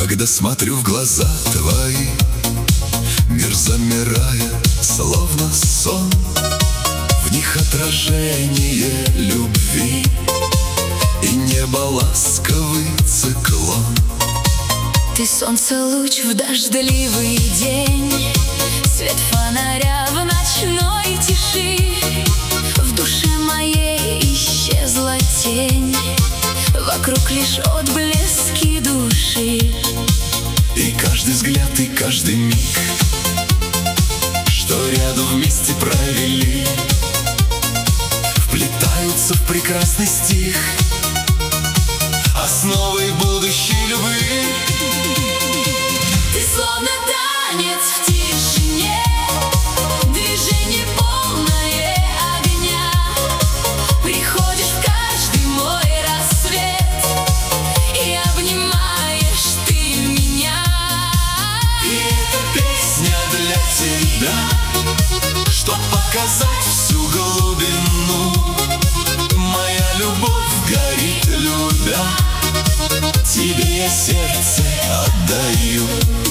Когда смотрю в глаза твои, мир замирает, словно сон. В них отражение любви и небо ласковый циклон. Ты солнце, луч в дождливый день, свет фонаря в ночной тиши. В душе моей исчезла тень, вокруг лишь отблески души. И каждый взгляд, и каждый миг, что рядом вместе провели, вплетаются в прекрасный стих, основой будущей любви. Ты словно танец в тишине, движение полное огня. Приходишь в каждый мой рассвет и обнимаешь ты меня. И эта песня для тебя, чтоб показать всю глубину. Моя любовь горит, любя, тебе я сердце отдаю.